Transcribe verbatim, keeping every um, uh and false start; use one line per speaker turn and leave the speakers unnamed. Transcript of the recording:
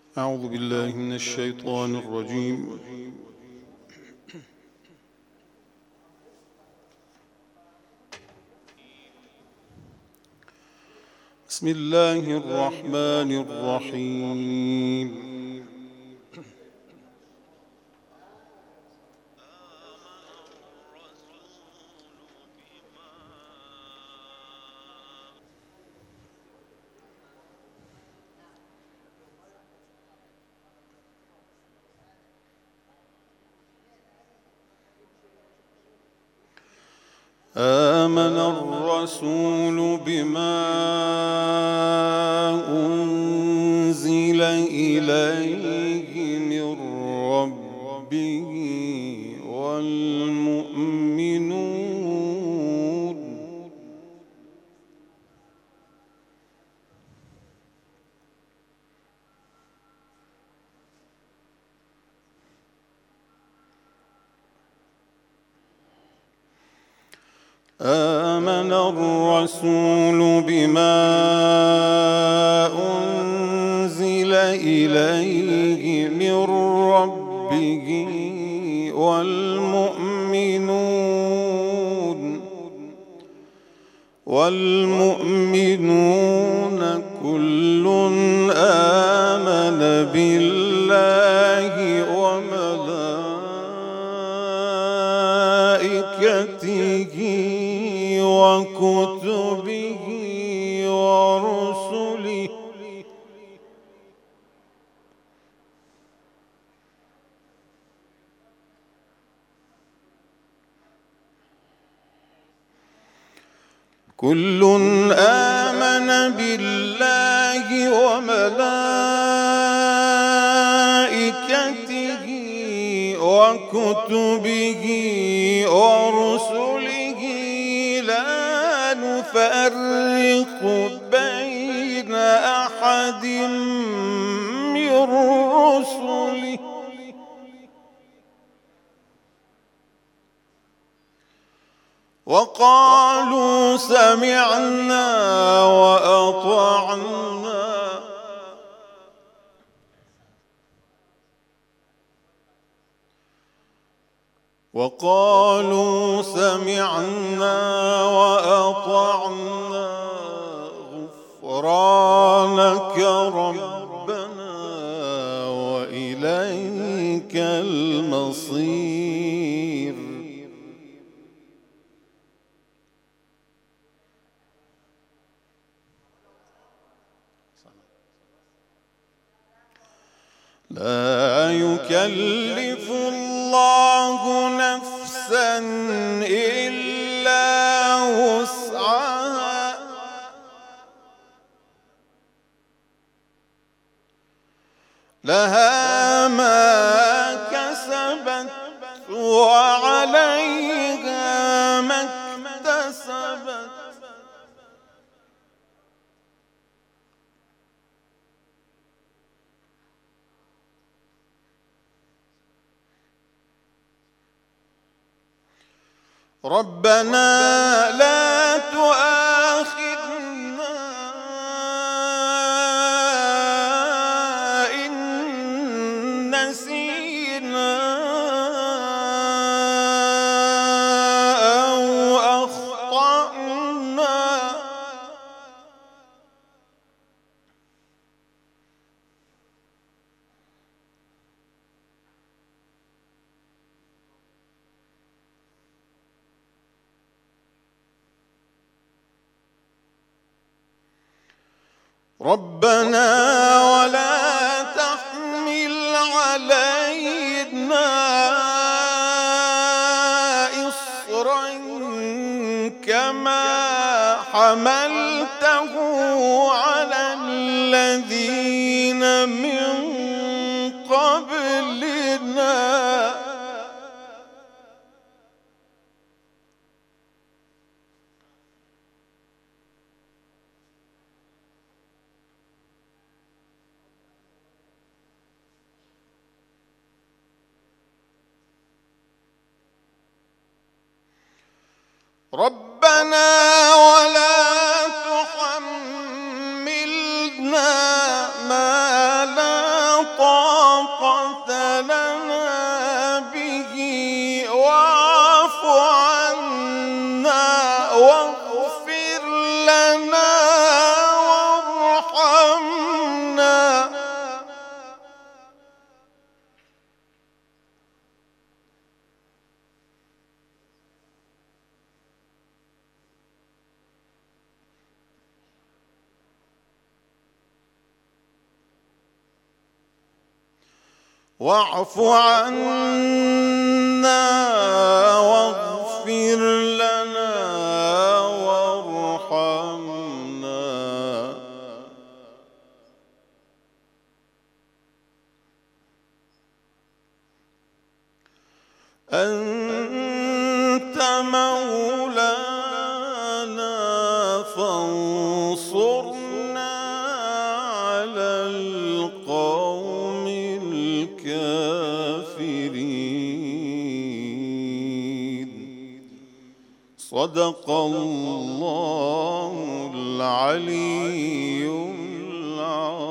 أعوذ بالله من الشيطان الرجيم. بسم الله الرحمن الرحيم. آمن الرسول بما أنزل إليه من ربه والمؤمنون آمن الرسول بما أنزل إليه من ربه والمؤمنون والمؤمنون كل آمن بالله وملائكته وكتبه ورسله كل آمن بالله وملائكته وكتبه ورسله لا نفرق بين أحد من رسله وقالوا سمعنا وأطعنا وقالوا سمعنا وأطعنا غفرانك ربنا وإليك المصير. لا يكلف الله نفسا إلا وسعها لها ما كسبت وعليها ما اكتسبت ربنا لا تؤاخذنا إن نسينا أو أخطأنا ربنا ولا تحمل علينا إصرا كما حملته على الذين من قبلنا ربنا ولا تحملنا ما لا واعف عنا واغفر لنا وارحمنا أنت مولانا فانصرنا على القوم الكافرين. صدق الله العلي العظيم.